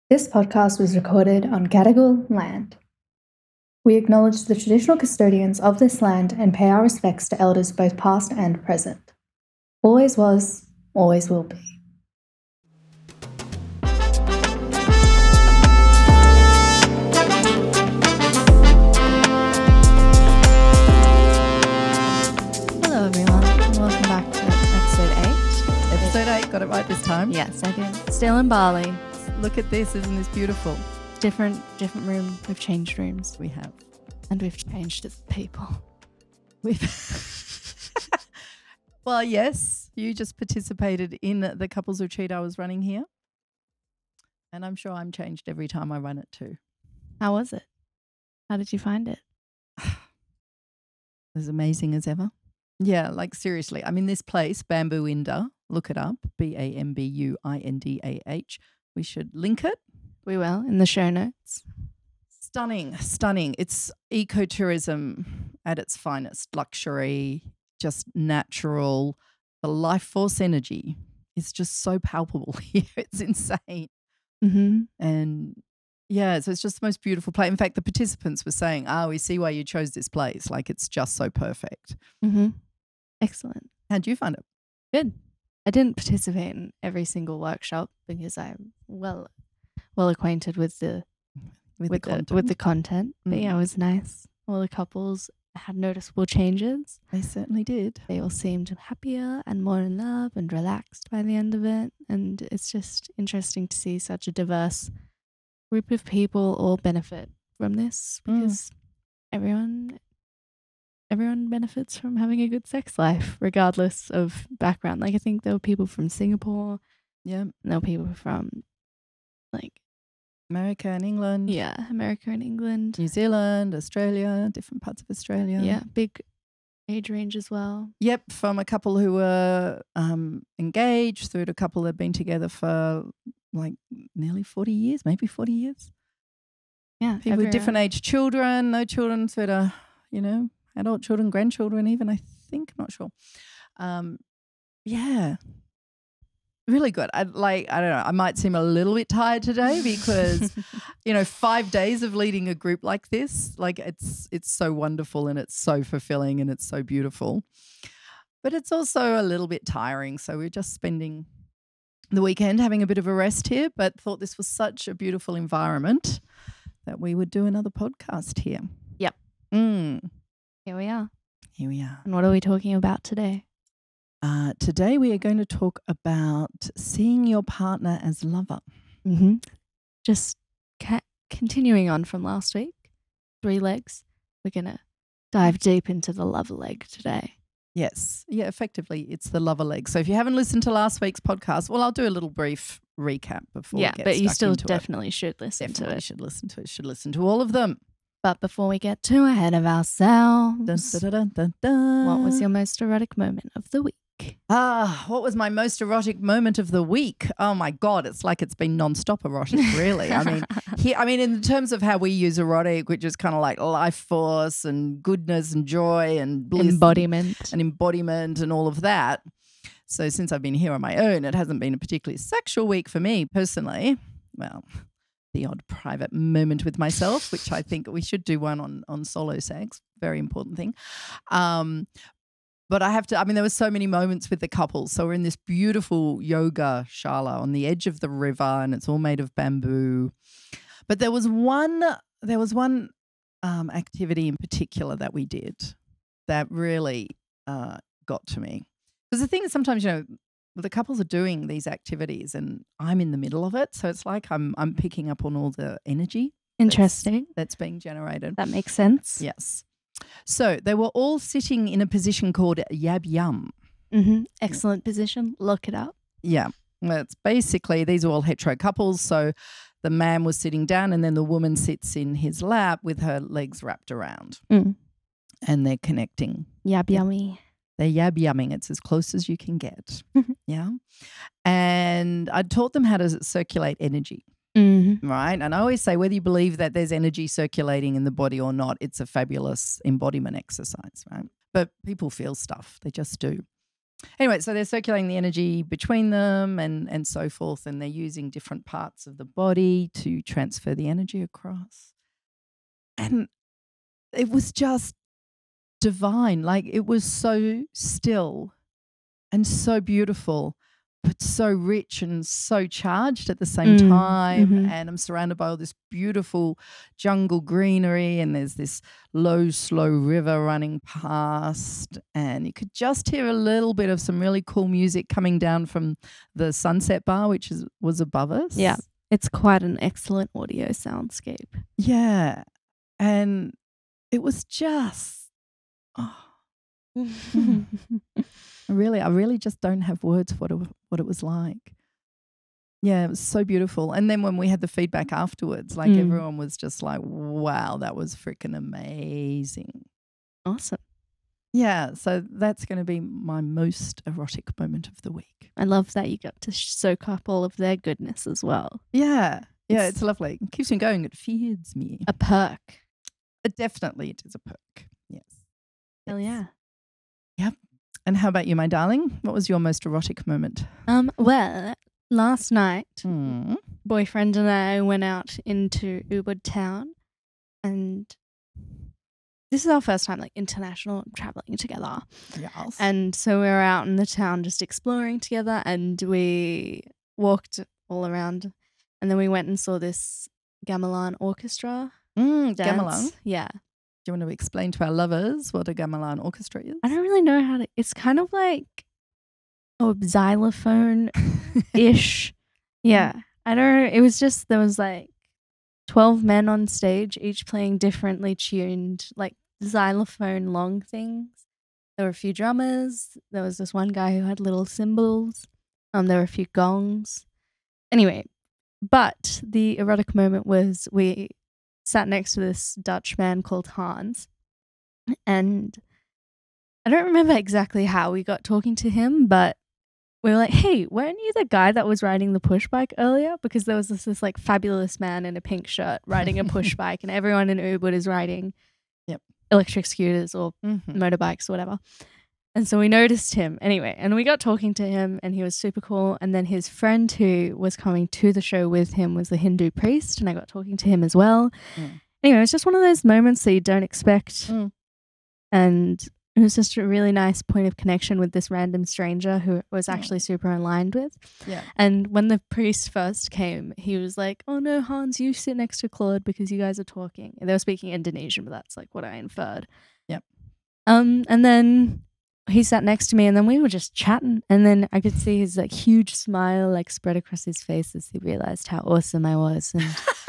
This podcast was recorded on Gadigal land. We acknowledge the traditional custodians of this land and pay our respects to elders both past and present. Always was, always will be. Hello everyone, and welcome back to episode 8. Episode 8, got it right this time. Yes, I did. Still in Bali. Look at this, isn't this beautiful? Different room. We've changed rooms. We have. And we've changed as people. Well, yes, you just participated in the couples retreat I was running here. And I'm sure I'm changed every time I run it too. How was it? How did you find it? As amazing as ever. Yeah, like seriously. I mean, this place, Bamboo Indah, look it up, BAMBUINDAH. We should link it. We will, in the show notes. Stunning. It's ecotourism at its finest. Luxury, just natural. The life force energy is just so palpable here. It's insane. Mm-hmm. And yeah, so it's just the most beautiful place. In fact, the participants were saying, we see why you chose this place. Like it's just so perfect. Mm-hmm. Excellent. How'd you find it? Good. I didn't participate in every single workshop because I'm well acquainted with the content. But yeah, it was nice. All the couples had noticeable changes. They certainly did. They all seemed happier and more in love and relaxed by the end of it. And it's just interesting to see such a diverse group of people all benefit from this because everyone benefits from having a good sex life regardless of background. Like I think there were people from Singapore. Yeah. And there were people from like America and England. Yeah, America and England. New Zealand, Australia, different parts of Australia. Yeah, big age range as well. Yep, from a couple who were engaged through to a couple that had been together for like nearly 40 years, maybe 40 years. Yeah. People with different age children, no children through to, adult children, grandchildren even, I think, I'm not sure. Yeah. Really good. I don't know. I might seem a little bit tired today because, 5 days of leading a group like this, like it's so wonderful and it's so fulfilling and it's so beautiful. But it's also a little bit tiring. So we're just spending the weekend having a bit of a rest here, but thought this was such a beautiful environment that we would do another podcast here. Yep. Here we are. And what are we talking about today? Today we are going to talk about seeing your partner as lover. Mm-hmm. Just continuing on from last week, 3 legs. We're going to dive deep into the lover leg today. Yes. Yeah, effectively it's the lover leg. So if you haven't listened to last week's podcast, well, I'll do a little brief recap before we get but you stuck into definitely should listen to it. Should listen to it. Should listen to all of them. But before we get too ahead of ourselves, Dun, dun, dun, dun, dun. What was your most erotic moment of the week? What was my most erotic moment of the week? Oh my God, it's like it's been nonstop erotic, really. I mean, in terms of how we use erotic, which is kind of like life force and goodness and joy and bliss embodiment and all of that. So since I've been here on my own, it hasn't been a particularly sexual week for me personally. Well, the odd private moment with myself, which I think we should do one on solo sex. Very important thing. But I have to, there were so many moments with the couples. So we're in this beautiful yoga shala on the edge of the river and it's all made of bamboo. But there was one activity in particular that we did that really got to me. Because the thing is sometimes, the couples are doing these activities and I'm in the middle of it. So it's like I'm picking up on all the energy. Interesting. That's being generated. That makes sense. Yes. So they were all sitting in a position called Yab Yum. Mm-hmm. Excellent position. Look it up. Yeah. Well, it's basically, these are all hetero couples. So the man was sitting down and then the woman sits in his lap with her legs wrapped around. And they're connecting. Yab yummy. They're yab yumming. It's as close as you can get. Yeah. And I taught them how to circulate energy. Mm-hmm. Right. And I always say, whether you believe that there's energy circulating in the body or not, it's a fabulous embodiment exercise. Right. But people feel stuff. They just do. Anyway, so they're circulating the energy between them and so forth, and they're using different parts of the body to transfer the energy across. And it was just divine. Like, it was so still and so beautiful, but so rich and so charged at the same time. And I'm surrounded by all this beautiful jungle greenery, and there's this low, slow river running past, and you could just hear a little bit of some really cool music coming down from the Sunset Bar, which was above us. Yeah, it's quite an excellent audio soundscape. Yeah, and it was just, I really just don't have words for what it was like. Yeah, it was so beautiful. And then when we had the feedback afterwards, like everyone was just like, wow, that was freaking amazing. Awesome. Yeah, so that's going to be my most erotic moment of the week. I love that you got to soak up all of their goodness as well. Yeah, it's lovely. It keeps me going. It feeds me. A perk. Definitely it is a perk. Yes. Hell yeah. Yep. And how about you, my darling? What was your most erotic moment? Well, last night, boyfriend and I went out into Ubud town, and this is our first time like international traveling together. Yes. And so we were out in the town just exploring together, and we walked all around, and then we went and saw this gamelan orchestra. Gamelan? Yeah. Do you want to explain to our lovers what a gamelan orchestra is? I don't really know how to. It's kind of like a xylophone-ish. Yeah. I don't. It was just, there was like 12 men on stage, each playing differently tuned, like xylophone long things. There were a few drummers. There was this one guy who had little cymbals. There were a few gongs. Anyway, but the erotic moment was we sat next to this Dutch man called Hans, and I don't remember exactly how we got talking to him, but we were like, hey, weren't you the guy that was riding the push bike earlier? Because there was this like fabulous man in a pink shirt riding a push bike, and everyone in Ubud is riding electric scooters or motorbikes or whatever. And so we noticed him anyway, and we got talking to him, and he was super cool. And then his friend who was coming to the show with him was a Hindu priest, and I got talking to him as well. Anyway, it was just one of those moments that you don't expect. And it was just a really nice point of connection with this random stranger who was actually super aligned with. Yeah. And when the priest first came, he was like, oh no, Hans, you sit next to Claude because you guys are talking. And they were speaking Indonesian, but that's like what I inferred. Yep. And then he sat next to me, and then we were just chatting, and then I could see his like huge smile like spread across his face as he realized how awesome I was. And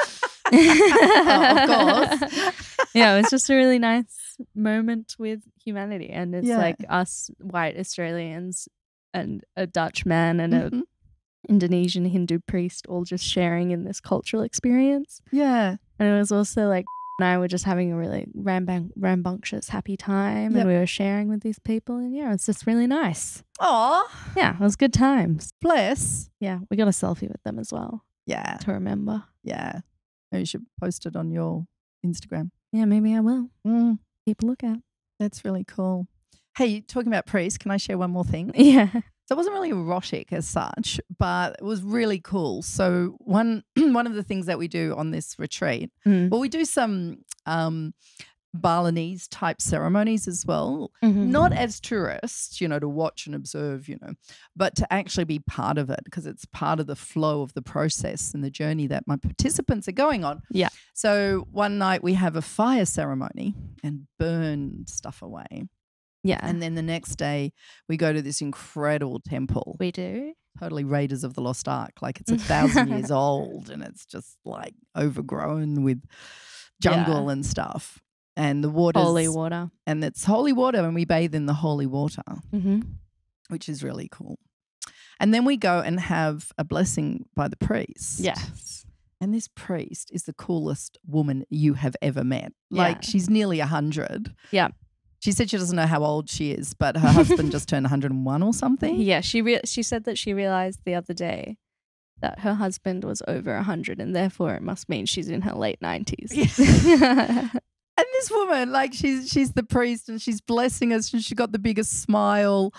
of course. Yeah, it was just a really nice moment with humanity, and it's like us white Australians and a Dutch man and a Indonesian Hindu priest all just sharing in this cultural experience. Yeah. And it was also like and I were just having a really rambunctious, happy time, and we were sharing with these people, and yeah, it's just really nice. Aw. Yeah, it was good times. Bless. Yeah, we got a selfie with them as well. Yeah. To remember. Yeah. Maybe you should post it on your Instagram. Yeah, maybe I will. Keep a lookout. That's really cool. Hey, talking about priests, can I share one more thing? Yeah. So it wasn't really erotic as such, but it was really cool. So one of the things that we do on this retreat, well, we do some Balinese type ceremonies as well, not as tourists, to watch and observe, but to actually be part of it, because it's part of the flow of the process and the journey that my participants are going on. Yeah. So one night we have a fire ceremony and burn stuff away. Yeah. And then the next day we go to this incredible temple. We do. Totally Raiders of the Lost Ark. Like it's 1,000 years old, and it's just like overgrown with jungle and stuff. And the water, holy water. And it's holy water, and we bathe in the holy water, which is really cool. And then we go and have a blessing by the priest. Yes. And this priest is the coolest woman you have ever met. Like she's nearly 100. Yeah. She said she doesn't know how old she is, but her husband just turned 101 or something. Yeah, she said that she realized the other day that her husband was over 100, and therefore it must mean she's in her late 90s. Yeah. And this woman, like she's the priest, and she's blessing us, and she got the biggest smile.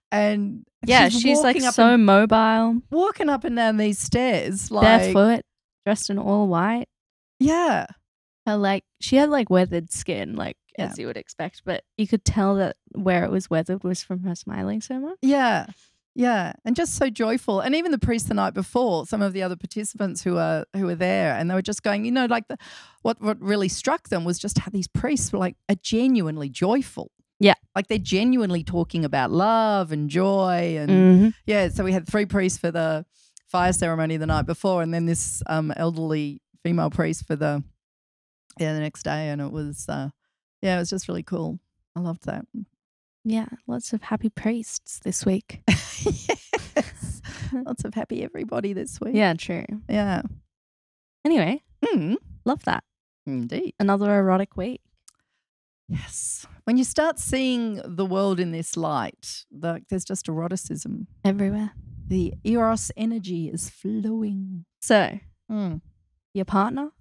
And she's like walking up so mobile, walking up and down these stairs, like barefoot, dressed in all white. yeah, She had like weathered skin, like Yeah. as you would expect, but you could tell that where it was weathered was from her smiling so much. yeah, and just so joyful. And even the priest the night before, some of the other participants who were there, and they were just going, like what really struck them was just how these priests were like are genuinely joyful. Yeah. Like they're genuinely talking about love and joy. And Mm-hmm. so we had 3 priests for the fire ceremony the night before, and then this elderly female priest for the next day. And it was, it was just really cool. I loved that. Yeah, lots of happy priests this week. Yes. Lots of happy everybody this week. Yeah, true. Yeah. Anyway, love that. Indeed. Another erotic week. Yes. When you start seeing the world in this light, there's just eroticism. Everywhere. The eros energy is flowing. So, your partner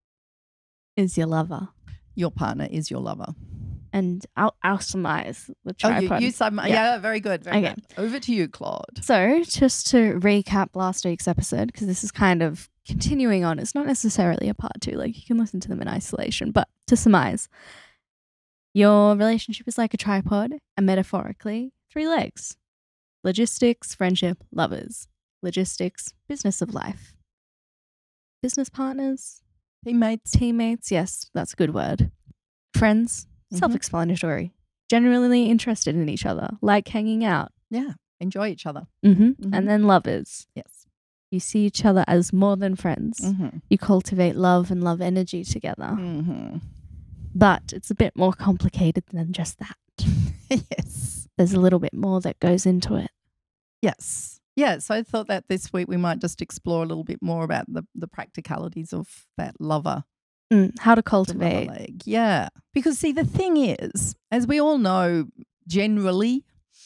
is your lover. Your partner is your lover. And I'll surmise the tripod. You yeah, very good. Very Okay. good. Over to you, Claude. So, just to recap last week's episode, because this is kind of continuing on. It's not necessarily a part 2. Like, you can listen to them in isolation. But to surmise, your relationship is like a tripod and metaphorically 3 legs. Logistics, friendship, lovers. Logistics, business of life. Business partners, teammates. Yes, that's a good word. Friends, self-explanatory. Genuinely interested in each other, like hanging out. Yeah. Enjoy each other. Mm-hmm. And then lovers. Yes. You see each other as more than friends. Mm-hmm. You cultivate love and love energy together. Mm-hmm. But it's a bit more complicated than just that. Yes. There's a little bit more that goes into it. Yes. Yeah. So I thought that this week we might just explore a little bit more about the practicalities of that lover. How to The cultivate. lover leg. Yeah. Because see, the thing is, as we all know, generally,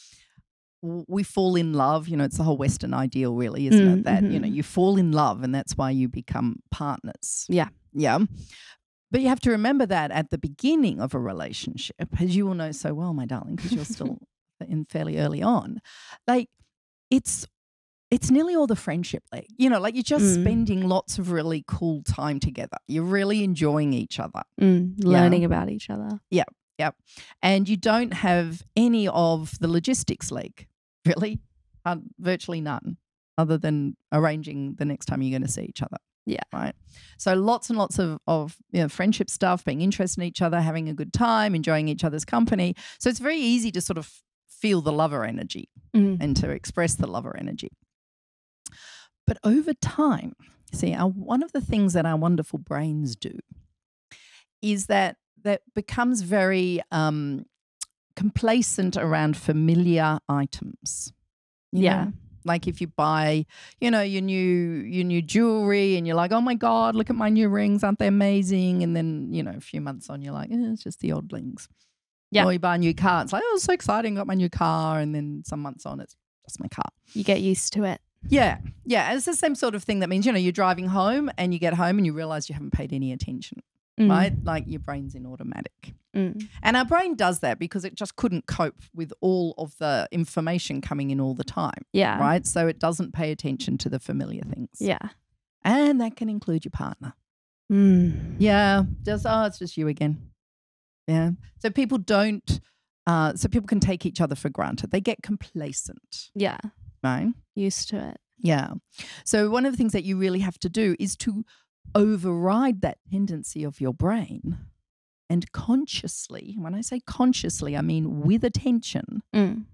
we fall in love. It's the whole Western ideal, really, isn't it? That, you fall in love and that's why you become partners. Yeah. Yeah. But you have to remember that at the beginning of a relationship, as you will know so well, my darling, because you're still in fairly early on, like it's nearly all the friendship leg. Like you're just spending lots of really cool time together. You're really enjoying each other. Learning about each other. Yep. And you don't have any of the logistics leg, really, virtually none, other than arranging the next time you're going to see each other. Yeah. Right. So lots and lots of friendship stuff, being interested in each other, having a good time, enjoying each other's company. So it's very easy to sort of feel the lover energy and to express the lover energy. But over time, see, one of the things that our wonderful brains do is that becomes very complacent around familiar items. You know? Like if you buy, your new jewelry and you're like, oh my God, look at my new rings. Aren't they amazing? And then, a few months on, you're like, it's just the old rings. Yeah. Or you buy a new car. It's like, oh, it's so exciting. Got my new car. And then some months on, it's just my car. You get used to it. Yeah. Yeah. It's the same sort of thing that means, you're driving home and you get home and you realize you haven't paid any attention, right? Like your brain's in automatic. And our brain does that because it just couldn't cope with all of the information coming in all the time. Yeah. Right. So it doesn't pay attention to the familiar things. Yeah. And that can include your partner. Yeah. It's just you again. Yeah. So people can take each other for granted. They get complacent. Yeah. Right. Used to it. Yeah. So one of the things that you really have to do is to override that tendency of your brain and consciously, when I say consciously, I mean with attention and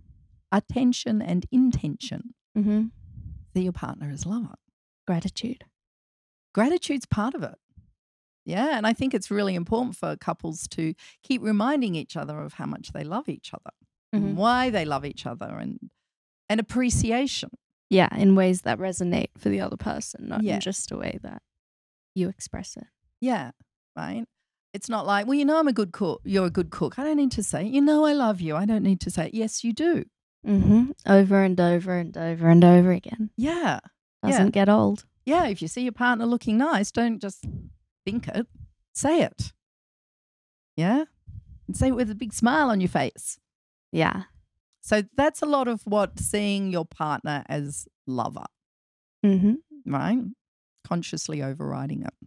intention, see your partner as lover. Gratitude. Gratitude's part of it. Yeah. And I think it's really important for couples to keep reminding each other of how much they love each other and why they love each other and appreciation. Yeah, in ways that resonate for the other person, not Yeah. in just a way that you express it. Yeah, right? It's not like, well, I'm a good cook. You're a good cook. I don't need to say, I love you. I don't need to say it. Yes, you do. Over and over and over and over again. Yeah. Doesn't get old. Yeah, if you see your partner looking nice, don't just think it. Say it. Yeah? And say it with a big smile on your face. Yeah. So that's a lot of what seeing your partner as lover, Mm-hmm. right? Consciously overriding it.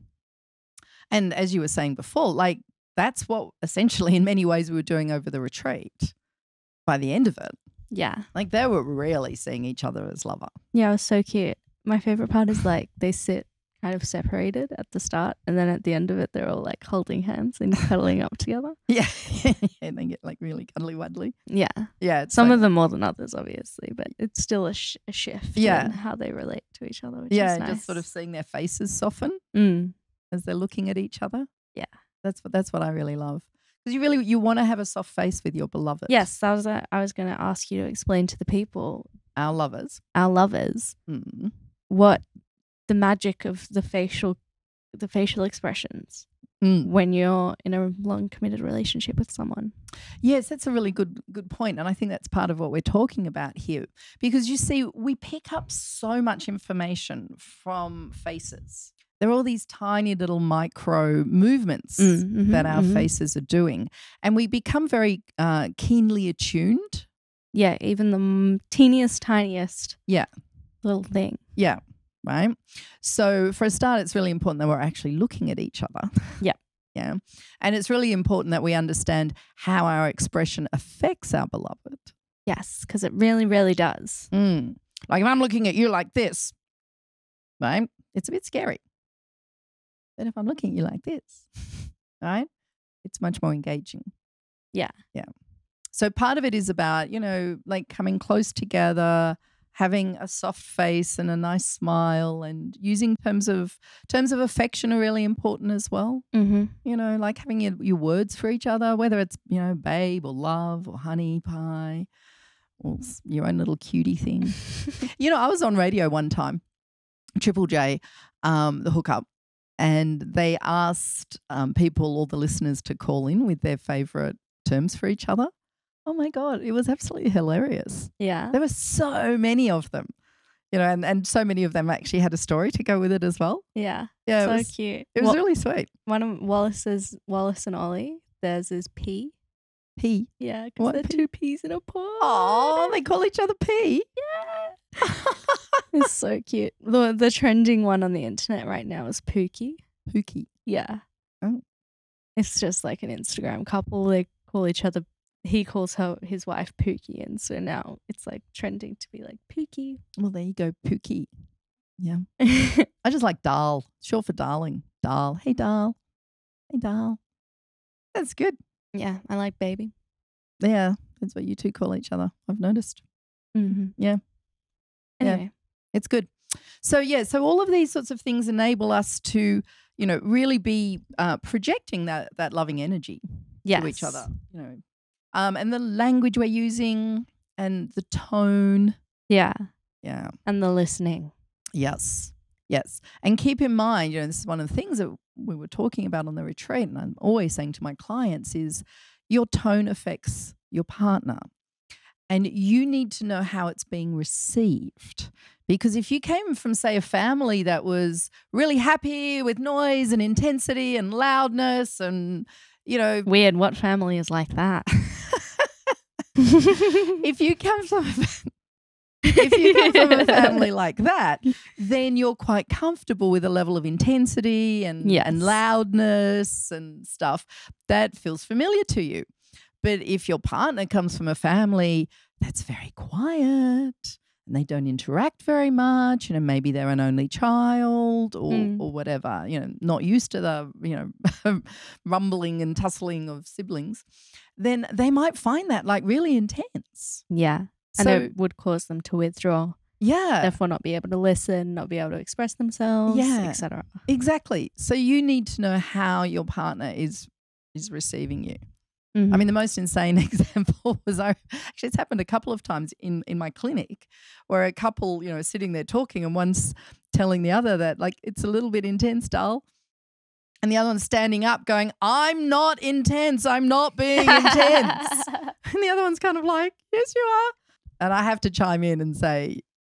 And as you were saying before, like that's what essentially in many ways we were doing over the retreat by the end of it. Yeah. Like they were really seeing each other as lover. Yeah, it was so cute. My favorite part is like they sit kind of separated at the start, and then at the end of it, they're all like holding hands and cuddling up together. Yeah. And they get like really cuddly wuddly. Yeah. Yeah. It's Some like, of them more than others, obviously, but it's still a shift Yeah. in how they relate to each other, which yeah, is nice. just sort of seeing their faces soften Mm. as they're looking at each other. Yeah. That's what I really love. Because you want to have a soft face with your beloved. Yes, I was going to ask you to explain to the people, Our lovers. our lovers, Mm. what the magic of the facial expressions Mm. when you're in a long committed relationship with someone. Yes, that's a really good point. And I think that's part of what we're talking about here. Because you see, we pick up so much information from faces. There are all these tiny little micro movements that our faces are doing. And we become very keenly attuned. Yeah, even the teeniest, tiniest Yeah. little thing. Yeah. Right. So for a start, it's really important that we're actually looking at each other. Yeah. Yeah. And it's really important that we understand how our expression affects our beloved. Yes, because it really, really does. Like if I'm looking at you like this, right, it's a bit scary. But if I'm looking at you like this, right, it's much more engaging. Yeah. Yeah. So part of it is about, like coming close together, having a soft face and a nice smile, and using terms of affection are really important as well. Mm-hmm. Like having your words for each other, whether it's, babe or love or honey pie or your own little cutie thing. I was on radio one time, Triple J, the hookup, and they asked people, all the listeners, to call in with their favorite terms for each other. Oh my God, it was absolutely hilarious. Yeah. There were so many of them, and so many of them actually had a story to go with it as well. Yeah. Yeah, So it was cute. It was really sweet. One of Wallace and Ollie, theirs is P. P. Yeah, because What they're P? two peas in a pod. Oh, they call each other P. Yeah. It's so cute. The trending one on the internet right now is Pookie. Pookie. Yeah. Oh. It's just like an Instagram couple. They call each other, he calls his wife Pookie. And so now it's like trending to be like Pookie. Well, there you go, Pookie. Yeah. I just like Dal, short for darling. Dal. Hey, Dal. Hey, Dal. That's good. Yeah, I like baby. Yeah, that's what you two call each other, I've noticed. Mm-hmm. Yeah. Anyway. It's good. So all of these sorts of things enable us to, really be projecting that loving energy to each other, and the language we're using and the tone. Yeah. Yeah. And the listening. Yes. And keep in mind, this is one of the things that we were talking about on the retreat, and I'm always saying to my clients is your tone affects your partner. And you need to know how it's being received. Because if you came from, say, a family that was really happy with noise and intensity and loudness and, Weird. What family is like that? if you come from a family like that, then you're quite comfortable with a level of intensity and loudness and stuff that feels familiar to you. But if your partner comes from a family that's very quiet and they don't interact very much, maybe they're an only child or whatever, not used to the, rumbling and tussling of siblings, then they might find that like really intense. Yeah. So, and it would cause them to withdraw. Yeah. Therefore not be able to listen, not be able to express themselves, etc. Exactly. So you need to know how your partner is receiving you. Mm-hmm. I mean, the most insane example was it's happened a couple of times in my clinic where a couple, is sitting there talking and one's telling the other that like it's a little bit intense, Dal. And the other one's standing up going, I'm not intense. I'm not being intense. And the other one's kind of like, yes, you are. And I have to chime in and say,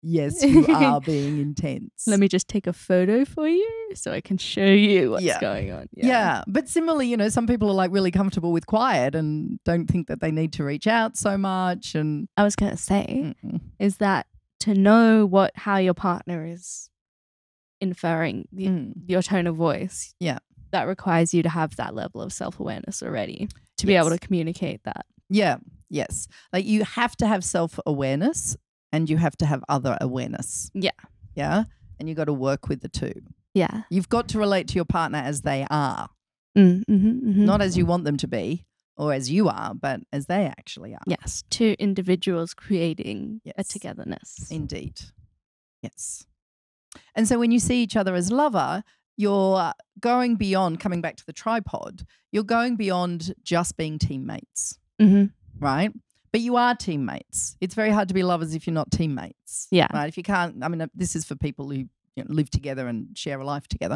yes, you are being intense. Let me just take a photo for you so I can show you what's going on. Yeah. But similarly, you know, some people are like really comfortable with quiet and don't think that they need to reach out so much. And I was going to say, is that to know how your partner is inferring your tone of voice. Yeah. That requires you to have that level of self-awareness already to be able to communicate that. Yeah. Yes. Like you have to have self-awareness and you have to have other awareness. Yeah. Yeah. And you got to work with the two. Yeah. You've got to relate to your partner as they are, not as you want them to be or as you are, but as they actually are. Yes. Two individuals creating a togetherness. Indeed. Yes. And so when you see each other as lover, you're going beyond, coming back to the tripod, you're going beyond just being teammates, right? But you are teammates. It's very hard to be lovers if you're not teammates. Yeah. Right? If you can't, I mean, this is for people who live together and share a life together.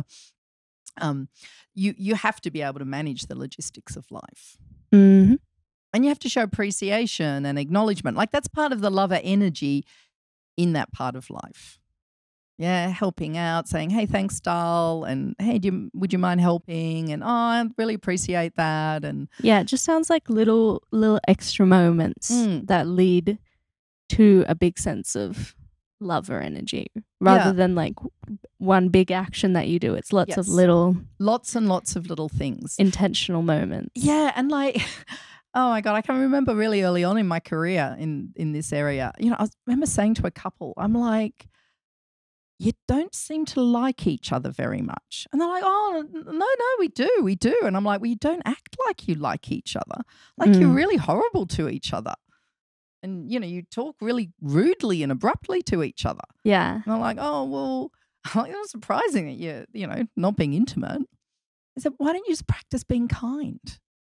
You have to be able to manage the logistics of life. And you have to show appreciation and acknowledgement. Like that's part of the lover energy in that part of life. Yeah, helping out, saying, hey, thanks, doll, and hey, would you mind helping? And I really appreciate that. And yeah, it just sounds like little extra moments that lead to a big sense of lover energy rather than like one big action that you do. It's lots and lots of little things. Intentional moments. Yeah, and like oh my God, I can remember really early on in my career in this area, I remember saying to a couple, I'm like, you don't seem to like each other very much. And they're like, oh, no, we do. And I'm like, well, you don't act like you like each other. Like you're really horrible to each other. And, you talk really rudely and abruptly to each other. Yeah. And I'm like, oh, well, it's surprising that you're, not being intimate. I said, why don't you just practice being kind?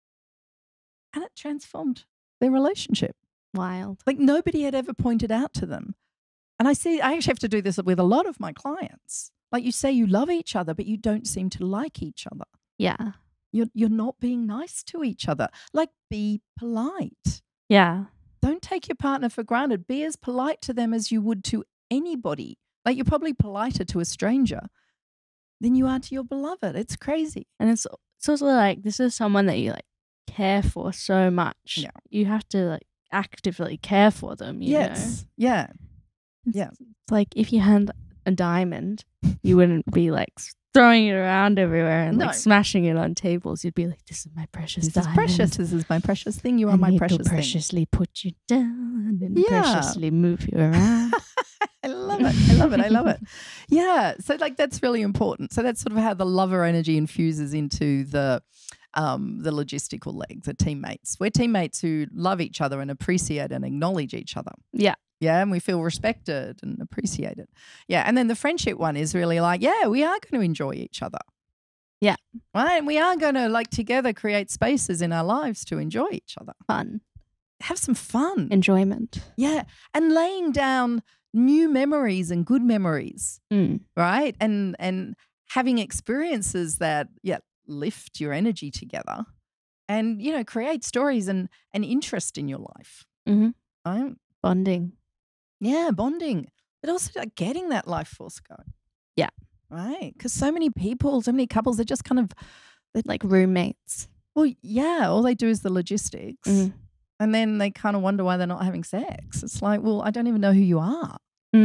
And it transformed their relationship. Wild. Like nobody had ever pointed out to them. And I actually have to do this with a lot of my clients. Like you say you love each other, but you don't seem to like each other. Yeah. You're not being nice to each other. Like be polite. Yeah. Don't take your partner for granted. Be as polite to them as you would to anybody. Like you're probably politer to a stranger than you are to your beloved. It's crazy. And it's also like this is someone that you like care for so much. Yeah. You have to like actively care for them, you know? Yeah. It's like if you had a diamond, you wouldn't be like throwing it around everywhere and like smashing it on tables. You'd be like, this is my precious diamond. This is my precious thing. You are my precious thing. Preciously put you down and preciously move you around. I love it. Yeah. So like that's really important. So that's sort of how the lover energy infuses into the logistical leg, the teammates. We're teammates who love each other and appreciate and acknowledge each other. Yeah. Yeah, and we feel respected and appreciated. Yeah, and then the friendship one is really like, yeah, we are going to enjoy each other. Yeah. Right? And we are going to like together create spaces in our lives to enjoy each other. Fun. Have some fun. Enjoyment. Yeah. And laying down new memories and good memories. Right? And having experiences that, lift your energy together and, create stories and interest in your life. Right? Bonding. Yeah, bonding, but also like getting that life force going. Yeah. Right. Because so many couples, they're just kind of they're like roommates. Well, yeah, all they do is the logistics. And then they kind of wonder why they're not having sex. It's like, well, I don't even know who you are.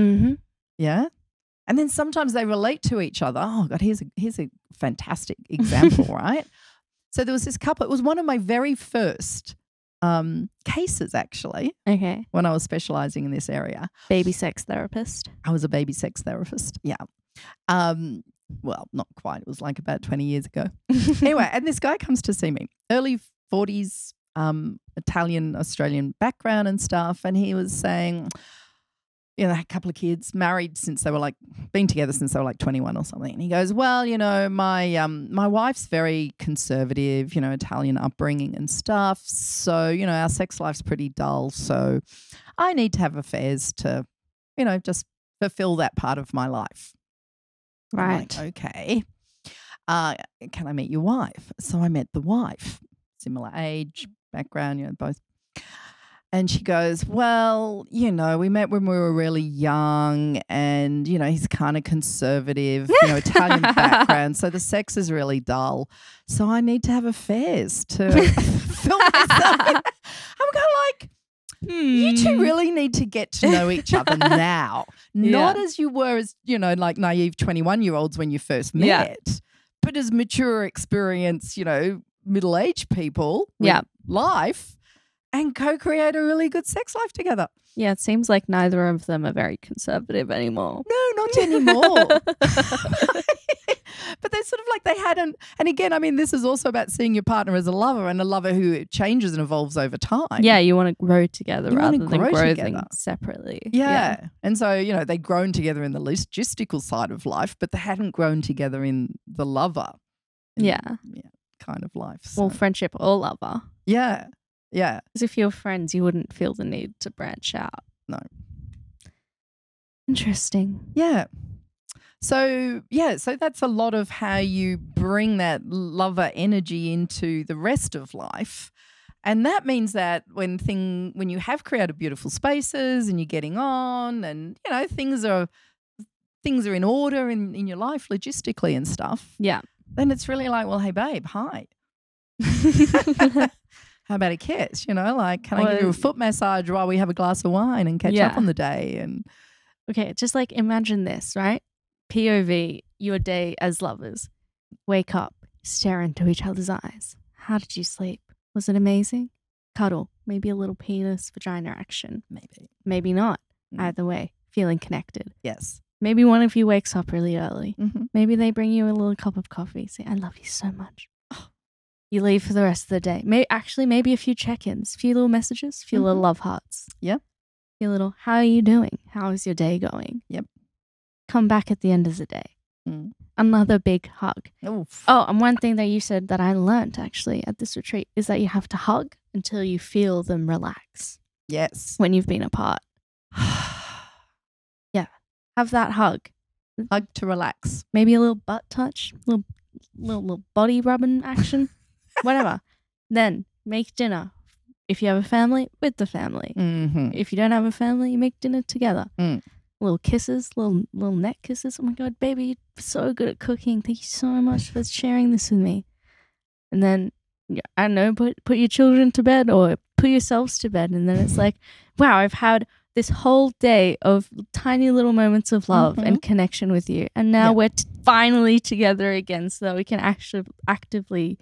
Yeah. And then sometimes they relate to each other. Oh, God, here's a fantastic example, right? So there was this couple. It was one of my very first cases actually. Okay. When I was specializing in this area. Baby sex therapist. I was a baby sex therapist. Yeah. Well, not quite. It was like about 20 years ago. Anyway, and this guy comes to see me. Early 40s, Italian, Australian background and stuff. And he was saying, they had a couple of kids, married since they were been together since they were 21 or something. And he goes, well, my wife's very conservative, Italian upbringing and stuff. So, our sex life's pretty dull. So I need to have affairs to, just fulfill that part of my life. Right. I'm like, okay. Can I meet your wife? So I met the wife, similar age, background, both. And she goes, well, we met when we were really young and, he's kind of conservative, Italian background. So the sex is really dull. So I need to have affairs to fill myself in. I'm kind of like, you two really need to get to know each other now. Not as you were as, like naive 21-year-olds when you first met, but as mature, experienced, middle-aged people with life. And co-create a really good sex life together. Yeah, it seems like neither of them are very conservative anymore. No, not anymore. But they're sort of like they hadn't. And again, I mean, this is also about seeing your partner as a lover and a lover who changes and evolves over time. Yeah, you want to grow together rather than grow things separately. Yeah. And so, they'd grown together in the logistical side of life, but they hadn't grown together in the lover. Kind of life. So. Well, friendship or lover. Yeah. Yeah. Because if you're friends, you wouldn't feel the need to branch out. No. Interesting. Yeah. So that's a lot of how you bring that lover energy into the rest of life. And that means that when you have created beautiful spaces and you're getting on and, things are in order in your life logistically and stuff. Yeah. Then it's really like, well, hey, babe, hi. How about a kiss? Can I give you a foot massage while we have a glass of wine and catch up on the day? And okay, just like imagine this, right? POV, your day as lovers. Wake up, stare into each other's eyes. How did you sleep? Was it amazing? Cuddle, maybe a little penis vagina action. Maybe not. Either way, feeling connected. Yes. Maybe one of you wakes up really early. Mm-hmm. Maybe they bring you a little cup of coffee. Say, I love you so much. You leave for the rest of the day. Maybe a few check-ins, a few little messages, a few little love hearts. Yep. A few little, how are you doing? How is your day going? Yep. Come back at the end of the day. Mm. Another big hug. Oof. Oh, and one thing that you said that I learned actually at this retreat is that you have to hug until you feel them relax. Yes. When you've been apart. Yeah. Have that hug. Hug to relax. Maybe a little butt touch, little body rubbing action. Whatever. Then make dinner. If you have a family, with the family. Mm-hmm. If you don't have a family, you make dinner together. Mm. Little kisses, little neck kisses. Oh my God, baby, you're so good at cooking. Thank you so much for sharing this with me. And then, I don't know, put your children to bed or put yourselves to bed. And then it's like, wow, I've had this whole day of tiny little moments of love and connection with you. And now we're finally together again so that we can actually actively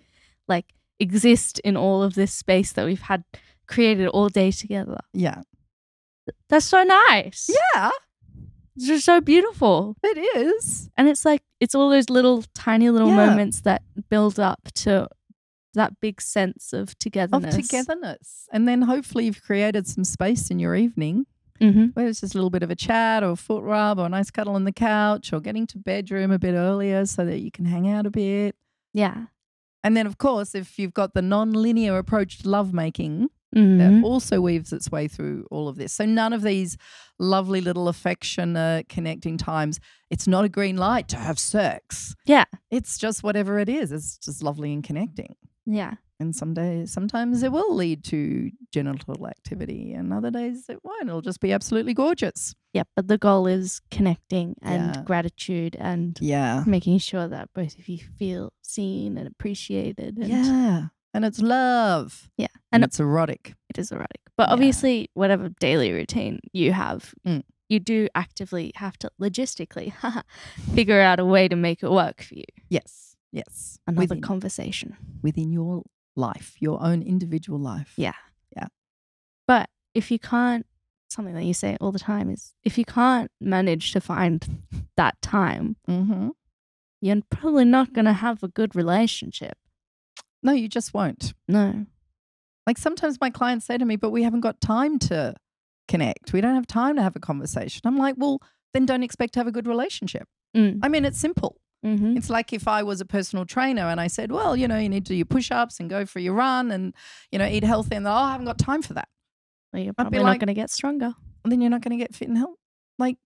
exist in all of this space that we've had created all day together. Yeah. That's so nice. Yeah. It's just so beautiful. It is. And it's all those little tiny little moments that build up to that big sense of togetherness. And then hopefully you've created some space in your evening where it's just a little bit of a chat or a foot rub or a nice cuddle on the couch or getting to bedroom a bit earlier so that you can hang out a bit. Yeah. And then, of course, if you've got the non-linear approach to lovemaking, that also weaves its way through all of this. So none of these lovely little affectionate connecting times, it's not a green light to have sex. Yeah. It's just whatever it is. It's just lovely and connecting. Yeah. And sometimes it will lead to genital activity and other days it won't. It'll just be absolutely gorgeous. Yeah, but the goal is connecting and gratitude and making sure that both of you feel seen and appreciated. And and it's love. Yeah. And it's erotic. It is erotic. But obviously, whatever daily routine you have, you do actively have to logistically figure out a way to make it work for you. Yes. Yes. Another conversation. Within your life, your own individual life. Yeah. Yeah. But if you can't, something that you say all the time is, if you can't manage to find that time, you're probably not going to have a good relationship. No, you just won't. No. Like sometimes my clients say to me, but we haven't got time to connect. We don't have time to have a conversation. I'm like, well, then don't expect to have a good relationship. I mean, it's simple. It's like if I was a personal trainer and I said, well, you need to do your push-ups and go for your run and, eat healthy. And I haven't got time for that. Well, you're probably not going to get stronger. And then you're not going to get fit and healthy. Like,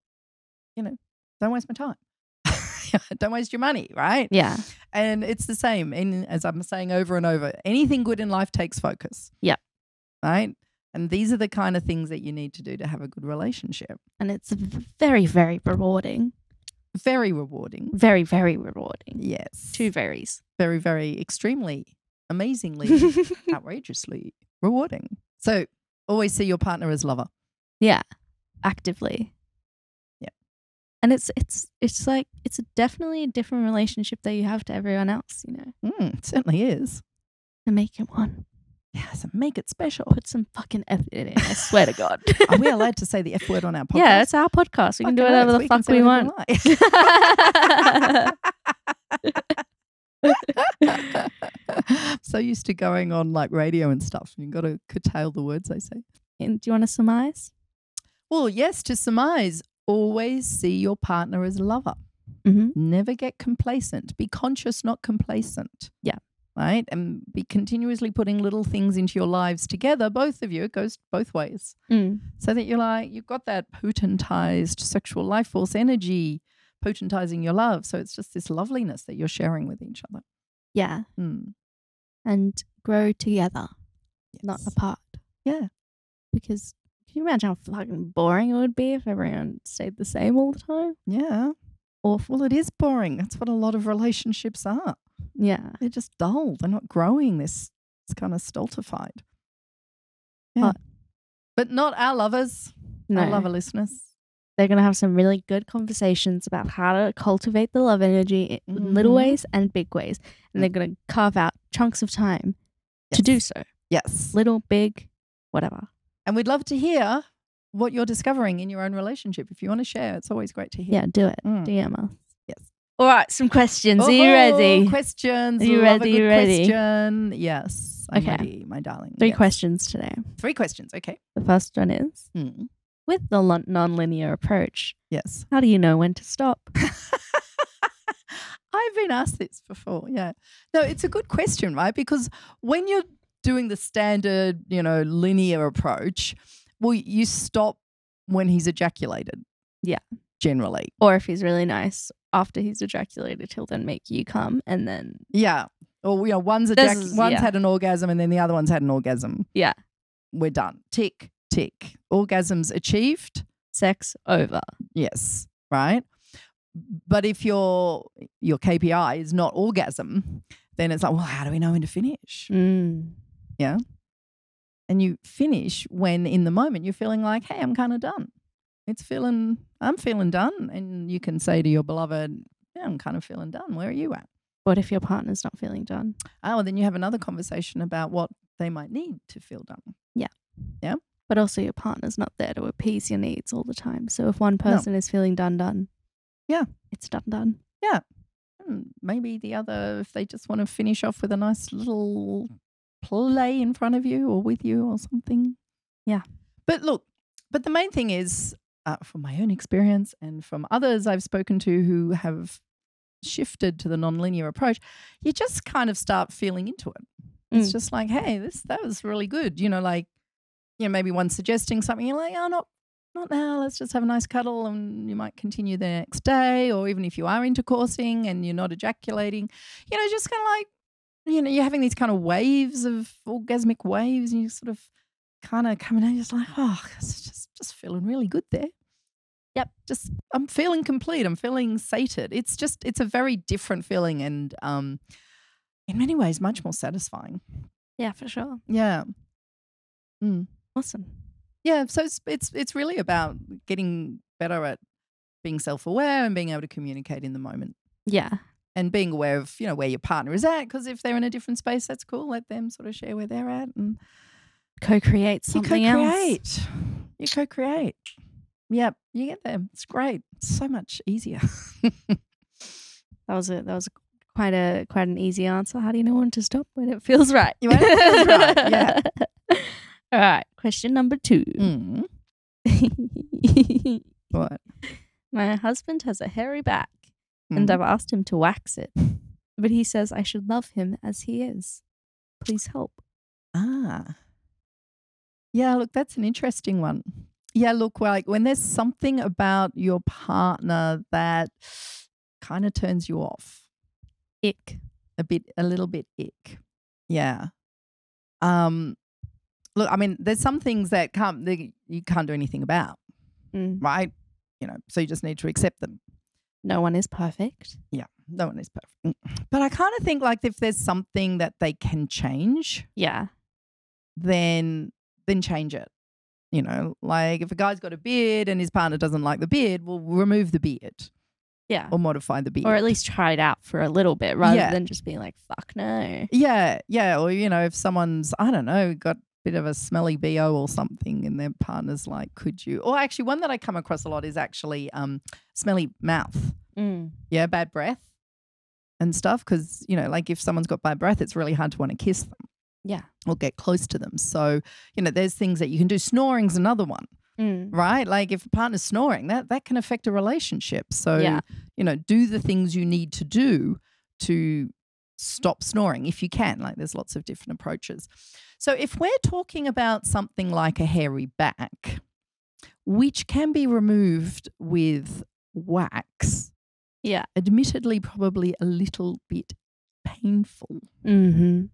don't waste my time. Don't waste your money, right? Yeah. And it's the same. And as I'm saying over and over, anything good in life takes focus. Yep. Right? And these are the kind of things that you need to do to have a good relationship. And it's very, very rewarding. Very rewarding. Very, very rewarding. Yes. Two varies. Very, very extremely, amazingly, outrageously rewarding. So always see your partner as lover. Yeah. Actively. Yeah. And it's like it's definitely a different relationship that you have to everyone else, you know. It certainly is. And make it one. Yeah, so make it special. Put some fucking effort in it, I swear to God. Are we allowed to say the F word on our podcast? Yeah, it's our podcast. We can do whatever the fuck we want. So used to going on like radio and stuff. You've got to curtail the words they say. And do you want to surmise? Well, yes, to surmise, always see your partner as a lover. Mm-hmm. Never get complacent. Be conscious, not complacent. Yeah. Right? And be continuously putting little things into your lives together, both of you. It goes both ways. So that you've got that potentized sexual life force energy potentizing your love. So it's just this loveliness that you're sharing with each other. Yeah. And grow together, not apart. Yeah. Because can you imagine how fucking boring it would be if everyone stayed the same all the time? Yeah. Awful. It is boring. That's what a lot of relationships are. Yeah. They're just dull. They're not growing. It's kind of stultified. Yeah. But not our lovers. No. Our lover listeners. They're going to have some really good conversations about how to cultivate the love energy in little ways and big ways. And they're going to carve out chunks of time to do so. Yes. Little, big, whatever. And we'd love to hear what you're discovering in your own relationship. If you want to share, it's always great to hear. Yeah, do it. DM us. Yes. All right, some questions. Are you ready? Questions. Are you ready? You ready? Question. Yes, I'm Okay. ready, my darling. 3 Yes. questions today. 3 questions. Okay. The first one is, with the non-linear approach, Yes. how do you know when to stop? I've been asked this before. Yeah. No, it's a good question, right? Because when you're doing the standard, linear approach, well, you stop when he's ejaculated. Yeah. Generally. Or if he's really nice, after he's ejaculated, he'll then make you come and then... Yeah. Or, one's had an orgasm and then the other one's had an orgasm. Yeah. We're done. Tick, tick. Orgasms achieved. Sex over. Yes. Right? But if your KPI is not orgasm, then it's like, well, how do we know when to finish? Yeah. And you finish when in the moment you're feeling like, hey, I'm kind of done. I'm feeling done. And you can say to your beloved, yeah, I'm kind of feeling done. Where are you at? What if your partner's not feeling done? Oh, then you have another conversation about what they might need to feel done. Yeah. Yeah. But also your partner's not there to appease your needs all the time. So if one person is feeling done. Yeah. It's done. Yeah. And maybe the other, if they just want to finish off with a nice little play in front of you or with you or something. Yeah. But look, the main thing is, from my own experience and from others I've spoken to who have shifted to the nonlinear approach, you just kind of start feeling into it. It's just like, hey, that was really good. Maybe one's suggesting something, you're like, oh, not now, let's just have a nice cuddle, and you might continue the next day. Or even if you are intercoursing and you're not ejaculating, just kind of like, you're having these kind of waves of orgasmic waves, and you sort of kind of coming out just like, oh, it's just feeling really good there. Yep. I'm feeling complete. I'm feeling sated. It's a very different feeling and in many ways much more satisfying. Yeah, for sure. Yeah. Awesome. Yeah. So it's really about getting better at being self-aware and being able to communicate in the moment. Yeah. And being aware of, where your partner is at, because if they're in a different space, that's cool. Let them sort of share where they're at and co-create something else. You co-create. Yep, you get there. It's great. It's so much easier. That was quite an easy answer. How do you know when to stop? When it feels right. When it feels right, yeah. All right, question number 2. What? My husband has a hairy back and I've asked him to wax it, but he says I should love him as he is. Please help. Yeah, look, that's an interesting one. Yeah, look, like when there's something about your partner that kind of turns you off. A little bit ick. Yeah. look, I mean, there's some things that you can't do anything about, right? So you just need to accept them. No one is perfect. Yeah, no one is perfect. But I kind of think like if there's something that they can change, Yeah. then change it. Like if a guy's got a beard and his partner doesn't like the beard, we'll remove the beard. Yeah. Or modify the beard. Or at least try it out for a little bit rather than just being like, fuck no. Yeah, yeah. Or, if someone's, I don't know, got a bit of a smelly BO or something and their partner's like, could you? Or actually one that I come across a lot is actually smelly mouth. Yeah, bad breath and stuff. Because, like if someone's got bad breath, it's really hard to want to kiss them. Yeah. Or get close to them. So, there's things that you can do. Snoring's another one. Right? Like if a partner's snoring, that can affect a relationship. So, do the things you need to do to stop snoring if you can. Like there's lots of different approaches. So if we're talking about something like a hairy back, which can be removed with wax, admittedly probably a little bit painful, I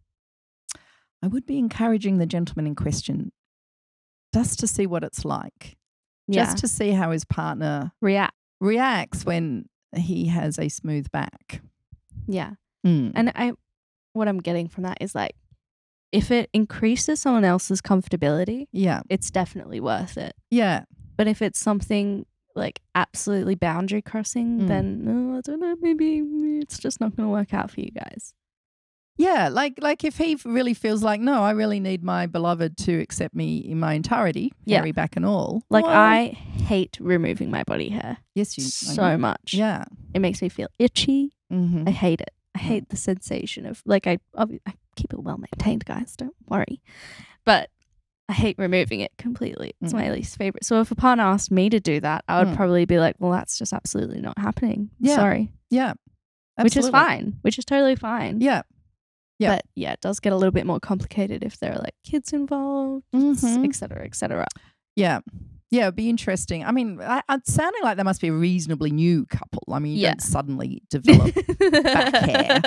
would be encouraging the gentleman in question just to see what it's like, just to see how his partner reacts when he has a smooth back. Yeah. And what I'm getting from that is like, if it increases someone else's comfortability, it's definitely worth it. Yeah. But if it's something like absolutely boundary crossing, then I don't know, maybe it's just not going to work out for you guys. Yeah, like if he really feels like, no, I really need my beloved to accept me in my entirety, hairy back and all. Like I hate removing my body hair. Yes, you so much. Yeah, it makes me feel itchy. I hate it. I hate the sensation of like I keep it well maintained, guys. Don't worry, but I hate removing it completely. It's my least favorite. So if a partner asked me to do that, I would probably be like, well, that's just absolutely not happening. Yeah. Sorry. Yeah, absolutely. Which is fine. Which is totally fine. Yeah. Yeah. But yeah, it does get a little bit more complicated if there are like kids involved, et cetera, et cetera. Yeah. Yeah, it'd be interesting. I mean, it's sounding like they must be a reasonably new couple. I mean, you don't suddenly develop back hair.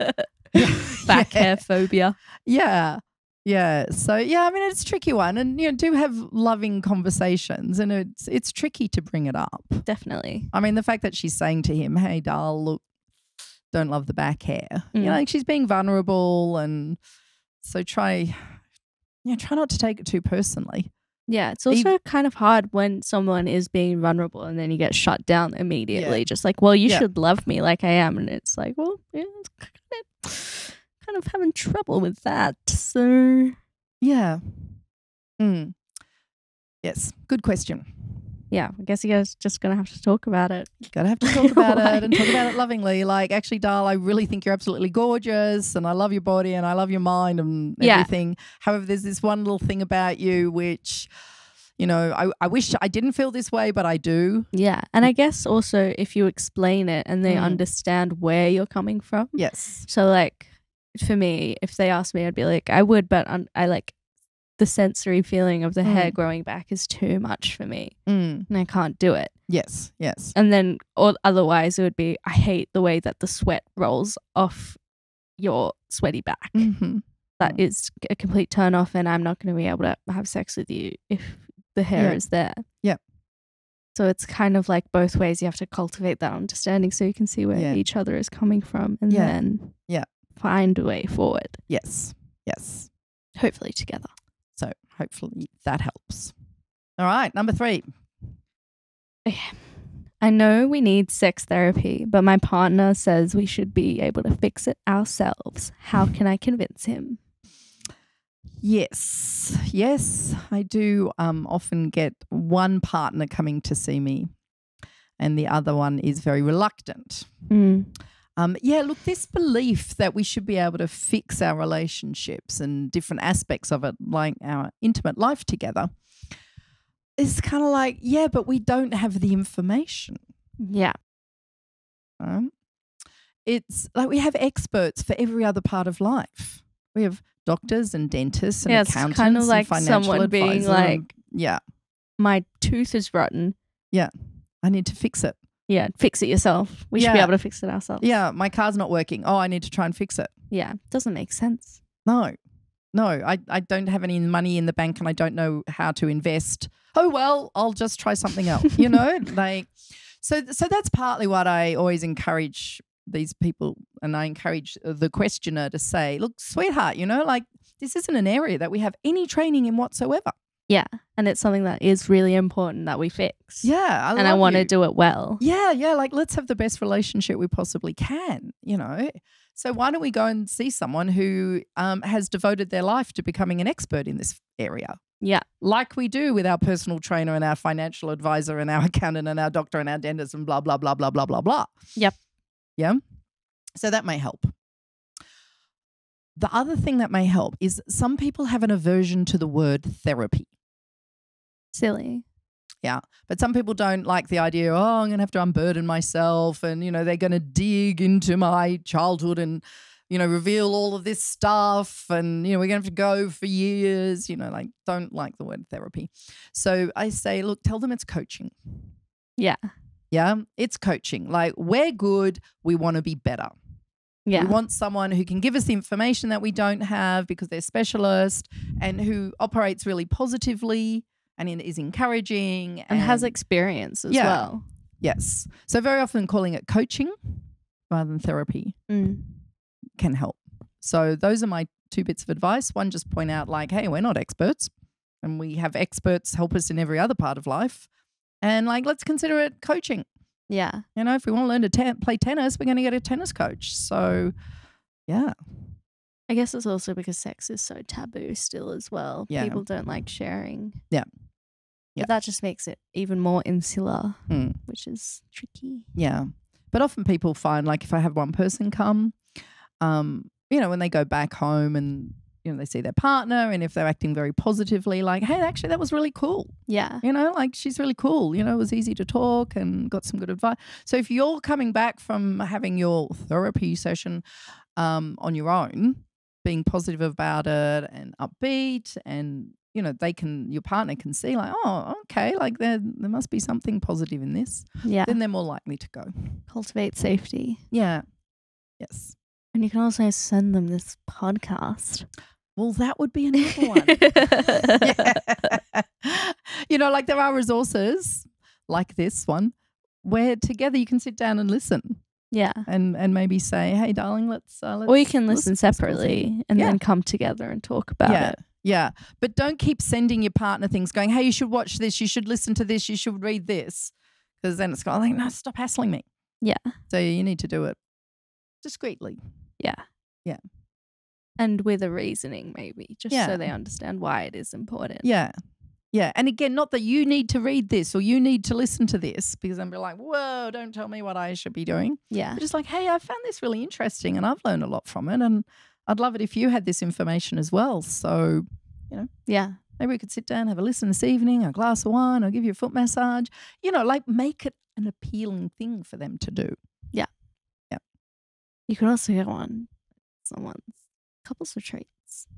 Back hair phobia. Yeah. Yeah. So, yeah, I mean, it's a tricky one. And, do have loving conversations and it's tricky to bring it up. Definitely. I mean, the fact that she's saying to him, hey, doll, look, don't love the back hair. Like she's being vulnerable, and so try not to take it too personally. Yeah, it's also kind of hard when someone is being vulnerable and then you get shut down immediately. Just like, well, you should love me like I am, and it's like, well, it's kind of having trouble with that. So yeah, yes, good question. Yeah, I guess you guys just going to have to talk about it. Gotta have to talk about it and talk about it lovingly. Like, actually, Dal, I really think you're absolutely gorgeous and I love your body and I love your mind and everything. However, there's this one little thing about you which, I wish I didn't feel this way, but I do. Yeah. And I guess also if you explain it and they understand where you're coming from. Yes. So like for me, if they asked me, I'd be like, I would, but I like the sensory feeling of the hair growing back is too much for me and I can't do it. Yes, yes. And then or otherwise it would be, I hate the way that the sweat rolls off your sweaty back. That is a complete turn off and I'm not going to be able to have sex with you if the hair is there. Yeah. So it's kind of like both ways. You have to cultivate that understanding so you can see where each other is coming from and then find a way forward. Yes, yes. Hopefully together. So hopefully that helps. All right, number 3. I know we need sex therapy, but my partner says we should be able to fix it ourselves. How can I convince him? Yes, I do often get one partner coming to see me and the other one is very reluctant. Look, this belief that we should be able to fix our relationships and different aspects of it, like our intimate life together, is kind of like, but we don't have the information. Yeah. It's like we have experts for every other part of life. We have doctors and dentists and accountants. It's kind of like someone being like, my tooth is rotten. Yeah, I need to fix it. Yeah, fix it yourself. We should be able to fix it ourselves. Yeah, my car's not working. Oh, I need to try and fix it. Yeah, doesn't make sense. No, No, I don't have any money in the bank and I don't know how to invest. Oh, well, I'll just try something else, you know? Like, so that's partly what I always encourage these people, and I encourage the questioner to say, look, sweetheart, you know, like this isn't an area that we have any training in whatsoever. Yeah. And it's something that is really important that we fix. Yeah. I want to do it well. Yeah. Yeah. Like, let's have the best relationship we possibly can, you know? So why don't we go and see someone who has devoted their life to becoming an expert in this area? Yeah. Like we do with our personal trainer and our financial advisor and our accountant and our doctor and our dentist and blah, blah, blah, blah, blah, blah, blah. Yep. Yeah. So that may help. The other thing that may help is some people have an aversion to the word therapy. Silly. Yeah. But some people don't like the idea, oh, I'm going to have to unburden myself and, you know, they're going to dig into my childhood and, you know, reveal all of this stuff and, you know, we're going to have to go for years, you know, like don't like the word therapy. So I say, look, tell them it's coaching. Yeah. Yeah. It's coaching. Like we're good. We want to be better. Yeah. We want someone who can give us the information that we don't have because they're specialist and who operates really positively and is encouraging. And has experience as well. Yes. So very often calling it coaching rather than therapy can help. So those are my 2 bits of advice. One, just point out like, hey, we're not experts and we have experts help us in every other part of life. And like, let's consider it coaching. Yeah. You know, if we want to learn to play tennis, we're going to get a tennis coach. So, yeah. I guess it's also because sex is so taboo still as well. Yeah. People don't like sharing. Yeah. Yeah. But that just makes it even more insular, which is tricky. Yeah. But often people find like if I have one person come, you know, when they go back home and, you know, they see their partner and if they're acting very positively, like, hey, actually that was really cool. Yeah. You know, like she's really cool. You know, it was easy to talk and got some good advice. So if you're coming back from having your therapy session on your own, being positive about it and upbeat and, you know, your partner can see like, oh, okay, like there must be something positive in this. Yeah. Then they're more likely to go. Cultivate safety. Yeah. Yes. And you can also send them this podcast. Well, that would be another one. Yeah. You know, like there are resources like this one where together you can sit down and listen. Yeah. And maybe say, hey, darling, let's or you can listen separately and then come together and talk about it. Yeah. But don't keep sending your partner things going, hey, you should watch this. You should listen to this. You should read this. Because then it's going, like, no, stop hassling me. Yeah. So you need to do it discreetly. Yeah. Yeah. And with a reasoning maybe, just so they understand why it is important. Yeah. Yeah. And again, not that you need to read this or you need to listen to this because then be like, whoa, don't tell me what I should be doing. Yeah. But just like, hey, I found this really interesting and I've learned a lot from it and I'd love it if you had this information as well. So, you know. Yeah. Maybe we could sit down, have a listen this evening, a glass of wine, I'll give you a foot massage. You know, like make it an appealing thing for them to do. Yeah. Yeah. You can also go on someone's couples retreats.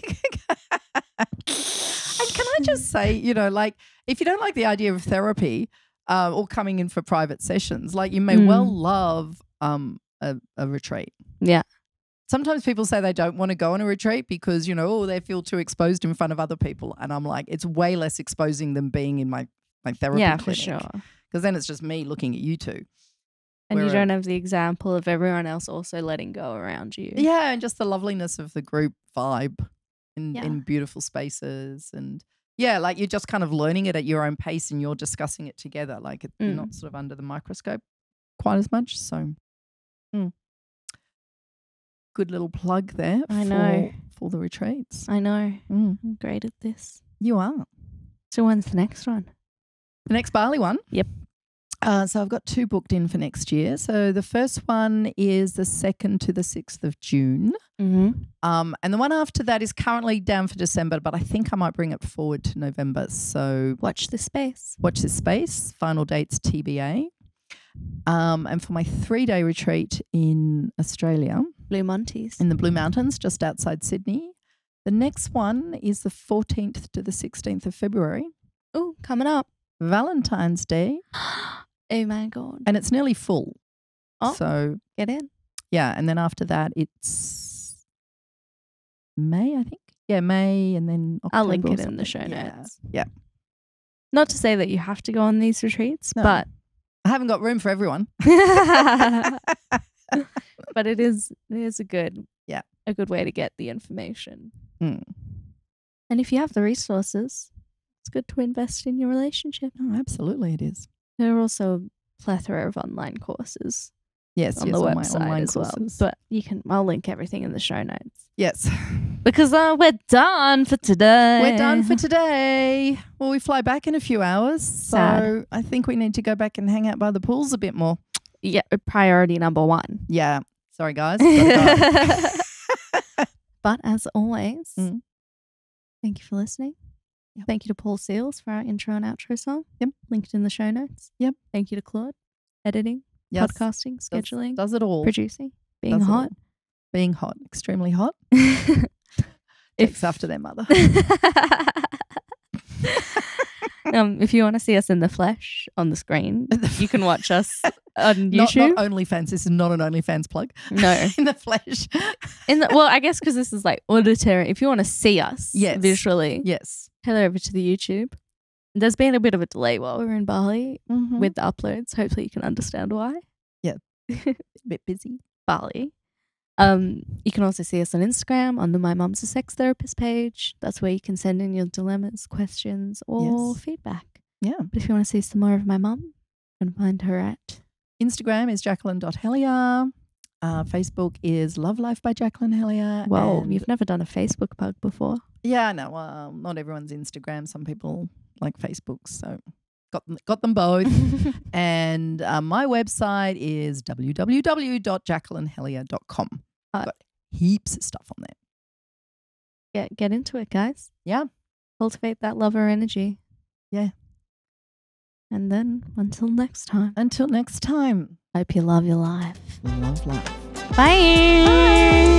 And can I just say, you know, like if you don't like the idea of therapy or coming in for private sessions, like you may well love a retreat. Yeah. Sometimes people say they don't want to go on a retreat because, you know, oh, they feel too exposed in front of other people. And I'm like, it's way less exposing than being in my therapy clinic. For sure. Because then it's just me looking at you two. And you don't have the example of everyone else also letting go around you. Yeah, and just the loveliness of the group vibe in beautiful spaces. And yeah, like you're just kind of learning it at your own pace and you're discussing it together. Like you're not sort of under the microscope quite as much. So good little plug there for the retreats. I know. I'm great at this. You are. So when's the next one? The next Bali one? Yep. So I've got 2 booked in for next year. So the first one is the 2nd to the 6th of June. Mm-hmm. And the one after that is currently down for December, but I think I might bring it forward to November. So watch this space. Watch this space. Final dates TBA. And for my 3-day retreat in Australia. Blue Monties. In the Blue Mountains, just outside Sydney. The next one is the 14th to the 16th of February. Oh, coming up. Valentine's Day. Oh my God. And it's nearly full. Oh, so get in. Yeah. And then after that, it's May, I think. May and then October. I'll link or it in the something. show Yeah. notes. Yeah. Not to say that you have to go on these retreats, No. but I haven't got room for everyone. but it is a good way to get the information. Mm. And if you have the resources, it's good to invest in your relationship. Oh, absolutely it is. There are also a plethora of online courses Yes, on the all my website online as well. courses. But I'll link everything in the show notes. Yes. Because we're done for today. We're done for today. Well, we fly back in a few hours. Sad. So I think we need to go back and hang out by the pools a bit more. Yeah, priority number 1. Yeah. Sorry, guys. Gotta go. But as always, Mm. thank you for listening. Yep. Thank you to Paul Seals for our intro and outro song. Yep. Linked in the show notes. Yep. Thank you to Claude. Editing, Yes. podcasting, scheduling, Does it all. producing, being Does it hot. all. Being hot. Extremely hot. if Takes after their mother. if you want to see us in the flesh on the screen, you can watch us on Not YouTube. OnlyFans. This is not an OnlyFans plug. No. In the flesh. Well, I guess because this is like auditory. If you want to see us Yes. visually, Yes. head over to the YouTube. There's been a bit of a delay while we were in Bali Mhm. with the uploads. Hopefully you can understand why. Yeah. A bit busy. Bali. You can also see us on Instagram on the My Mum's a Sex Therapist page. That's where you can send in your dilemmas, questions, or Yes. feedback. Yeah. But if you want to see some more of my mum, you can find her at Instagram is Jacqueline.Hellier. Facebook is Love Life by Jacqueline Hellier. Whoa, and you've never done a Facebook plug before. Yeah, no, not everyone's Instagram. Some people like Facebook, so got them both. And my website is www.jacquelinehellier.com. Got heaps of stuff on there. Get into it, guys. Yeah. Cultivate that lover energy. Yeah. And then until next time, Until next time, hope you love your life. love life. Bye.